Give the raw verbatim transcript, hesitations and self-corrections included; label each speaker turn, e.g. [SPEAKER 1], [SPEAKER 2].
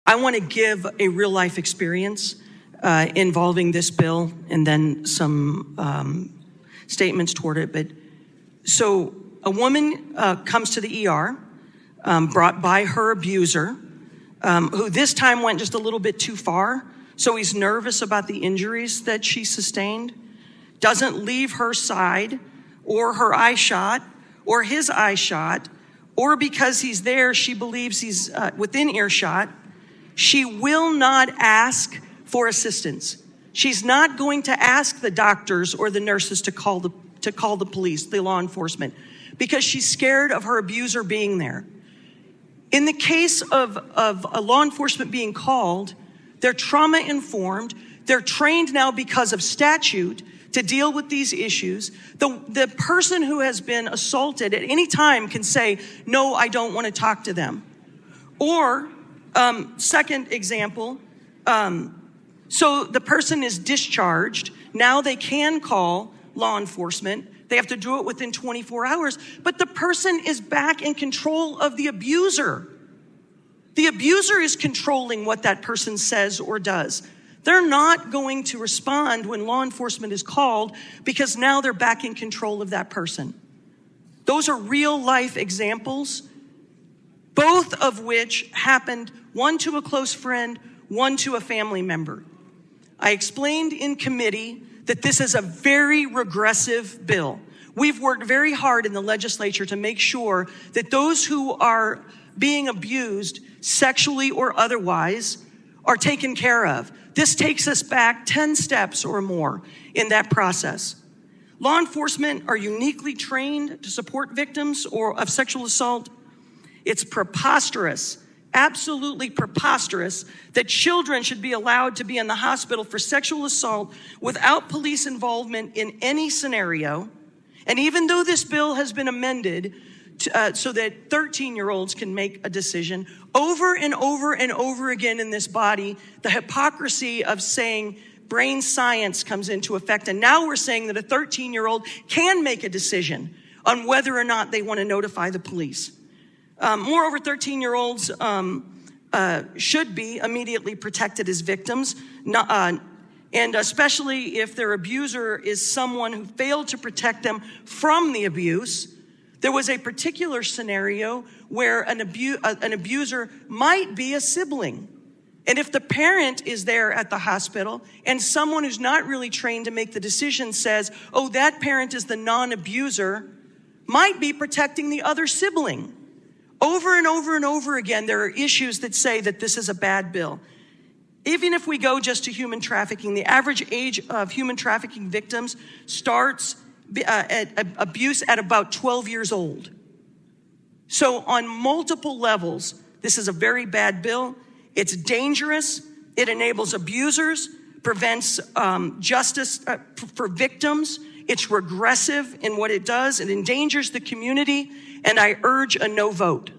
[SPEAKER 1] I want to give a real life experience uh, involving this bill and then some um, statements toward it. But so a woman uh, comes to the E R, um, brought by her abuser, um, who this time went just a little bit too far. So he's nervous about the injuries that she sustained, doesn't leave her side or her eye shot or his eye shot, or because he's there, she believes he's uh, within earshot. She will not ask for assistance. She's not going to ask the doctors or the nurses to call the to call the police, the law enforcement, because she's scared of her abuser being there. In the case of, of a law enforcement being called, they're trauma informed. They're trained now because of statute to deal with these issues. The, the person who has been assaulted at any time can say, no, I don't want to talk to them. Or, um, second example, um, so the person is discharged. Now they can call law enforcement. They have to do it within twenty-four hours. But the person is back in control of the abuser. The abuser is controlling what that person says or does. They're not going to respond when law enforcement is called because now they're back in control of that person. Those are real life examples, both of which happened, one to a close friend, one to a family member. I explained in committee that this is a very regressive bill. We've worked very hard in the legislature to make sure that those who are being abused, sexually or otherwise, are taken care of. This takes us back ten steps or more in that process. Law enforcement are uniquely trained to support victims or of sexual assault. It's preposterous, absolutely preposterous, that children should be allowed to be in the hospital for sexual assault without police involvement in any scenario. And even though this bill has been amended to, uh, so that thirteen-year-olds can make a decision, over and over and over again in this body, the hypocrisy of saying brain science comes into effect. And now we're saying that a thirteen-year-old can make a decision on whether or not they want to notify the police. Um, moreover, thirteen-year-olds um, uh, should be immediately protected as victims, not, uh, and especially if their abuser is someone who failed to protect them from the abuse. There was a particular scenario where an, abu- uh, an abuser might be a sibling. And if the parent is there at the hospital and someone who's not really trained to make the decision says, oh, that parent is the non-abuser, might be protecting the other sibling. Over and over and over again, there are issues that say that this is a bad bill. Even if we go just to human trafficking, the average age of human trafficking victims starts uh, at, at abuse at about twelve years old. So on multiple levels, this is a very bad bill. It's dangerous. It enables abusers, prevents um, justice uh, for victims. It's regressive in what it does. It endangers the community, and I urge a no vote.